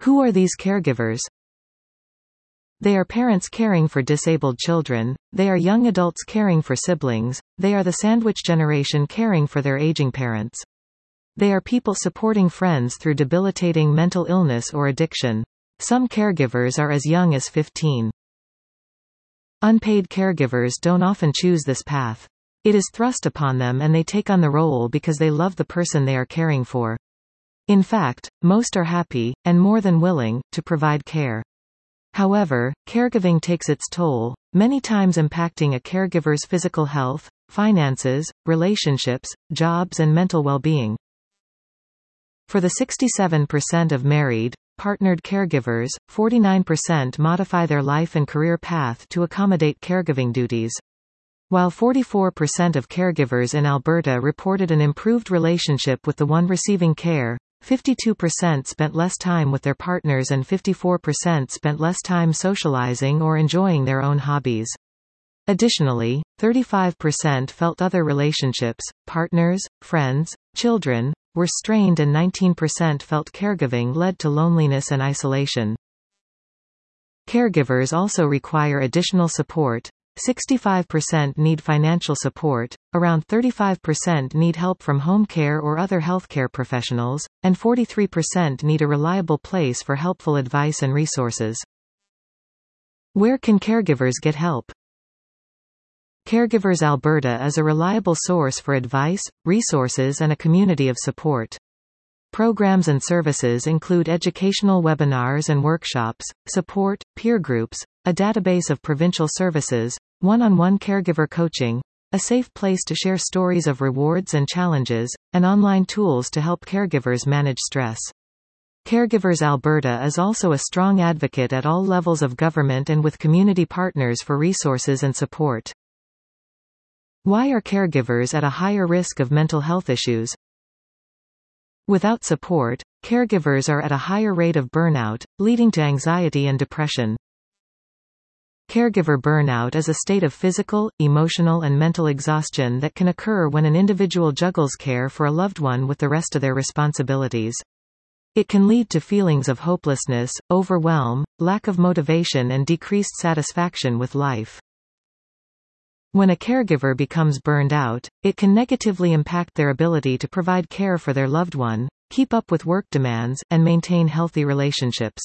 Who are these caregivers? They are parents caring for disabled children, they are young adults caring for siblings, they are the sandwich generation caring for their aging parents. They are people supporting friends through debilitating mental illness or addiction. Some caregivers are as young as 15. Unpaid caregivers don't often choose this path. It is thrust upon them and they take on the role because they love the person they are caring for. In fact, most are happy, and more than willing, to provide care. However, caregiving takes its toll, many times impacting a caregiver's physical health, finances, relationships, jobs and mental well-being. For the 67% of married, partnered caregivers, 49% modify their life and career path to accommodate caregiving duties. While 44% of caregivers in Alberta reported an improved relationship with the one receiving care, 52% spent less time with their partners and 54% spent less time socializing or enjoying their own hobbies. Additionally, 35% felt other relationships, partners, friends, children, were strained and 19% felt caregiving led to loneliness and isolation. Caregivers also require additional support. 65% need financial support, around 35% need help from home care or other healthcare professionals, and 43% need a reliable place for helpful advice and resources. Where can caregivers get help? Caregivers Alberta is a reliable source for advice, resources and a community of support. Programs and services include educational webinars and workshops, support, peer groups, a database of provincial services, one-on-one caregiver coaching, a safe place to share stories of rewards and challenges, and online tools to help caregivers manage stress. Caregivers Alberta is also a strong advocate at all levels of government and with community partners for resources and support. Why are caregivers at a higher risk of mental health issues? Without support, caregivers are at a higher rate of burnout, leading to anxiety and depression. Caregiver burnout is a state of physical, emotional and mental exhaustion that can occur when an individual juggles care for a loved one with the rest of their responsibilities. It can lead to feelings of hopelessness, overwhelm, lack of motivation and decreased satisfaction with life. When a caregiver becomes burned out, it can negatively impact their ability to provide care for their loved one, keep up with work demands, and maintain healthy relationships.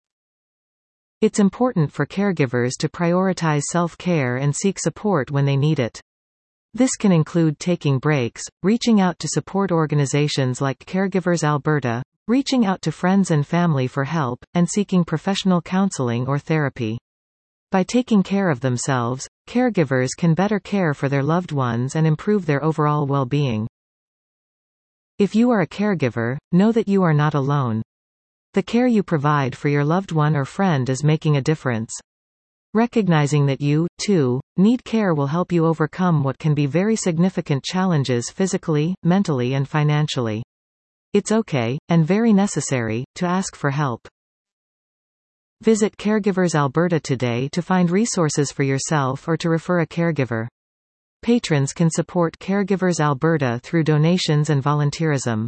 It's important for caregivers to prioritize self-care and seek support when they need it. This can include taking breaks, reaching out to support organizations like Caregivers Alberta, reaching out to friends and family for help, and seeking professional counseling or therapy. By taking care of themselves, caregivers can better care for their loved ones and improve their overall well-being. If you are a caregiver, know that you are not alone. The care you provide for your loved one or friend is making a difference. Recognizing that you, too, need care will help you overcome what can be very significant challenges physically, mentally and financially. It's okay, and very necessary, to ask for help. Visit Caregivers Alberta today to find resources for yourself or to refer a caregiver. Patrons can support Caregivers Alberta through donations and volunteerism.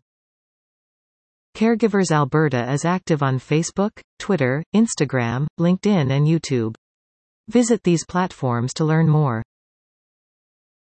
Caregivers Alberta is active on Facebook, Twitter, Instagram, LinkedIn and YouTube. Visit these platforms to learn more.